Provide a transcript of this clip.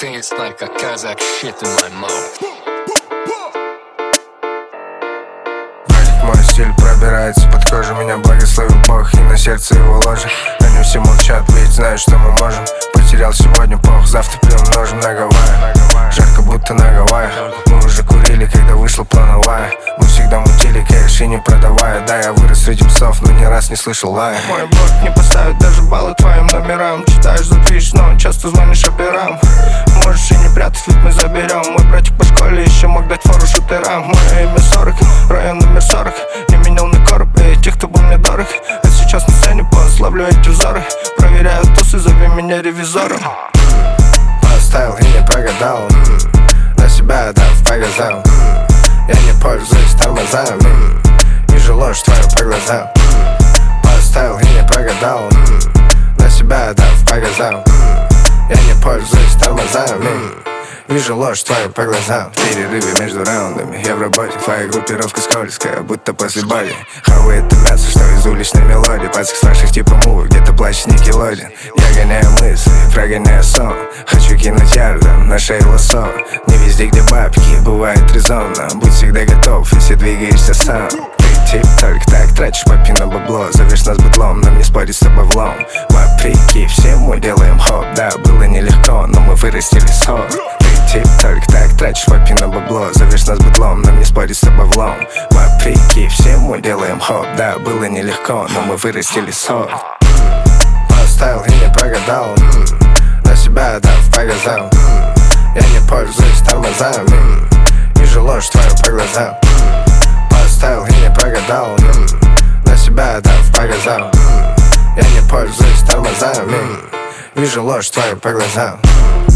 tastes like a Kazakh shit in my mouth. Мой стиль пробирается под кожу, меня благословил Бог, и на сердце его ложи. Они все молчат, ведь знают, что мы можем. Потерял сегодня пох, завтра приумножим на Гавайях. Жарко, будто на Гавайях. Мы уже курили, когда вышла плановая. Мы всегда мутили кэш и не продавая. Да, я вырос среди псов, но ни раз не слышал лая. Мой блог не поставит даже баллы твоим номерам. Читаешь за Twitch, но часто звонишь операм. Можешь и не прятать, ведь мы заберем. Мой братик по школе еще мог дать фору шутерам. Мое имя 40, район номер 40. Не менял на короб и тех, кто был мне дорог. А сейчас на сцене пославлю эти взоры. Проверяю тусы, зови меня ревизором. Поставил и не прогадал, на себя дав показал. Я не пользуюсь тормозами, вижу ложь твою по глазам. Поставил и не прогадал, на себя дав показал. Я не пользуюсь тормозами, вижу ложь твою по глазам. В перерыве между раундами я в работе. Твоя группировка скользкая, будто после боли. Хавы — это мясо, что из уличной мелодии. Пацик с ваших типа мувы, где-то плачет Никелодин. Я гоняю мысли, прогоняю сон. Хочу кинуть ярдом на шею лосо. Не везде, где бабки, бывает резонно. Будь всегда готов, если двигаешься сам. Тип только так тратишь папи на бабло. Зовешь нас быдлом, нам не спорить с тобой влом. Вопреки всему делаем хоп. Да, было нелегко, но мы вырастили сот. Ты тип только так тратишь папи на бабло. Зовешь нас быдлом, нам не спорить с тобой влом. Вопреки всему делаем хоп. Да, было нелегко, но мы вырастили сот. Поставил и не прогадал, на себя дав показал. Я не пользуюсь тормозами, вижу ложь твою по глазам. Поставил и не прогадал, на себя дав показал. Я не пользуюсь тормозами, вижу ложь твою по глазам.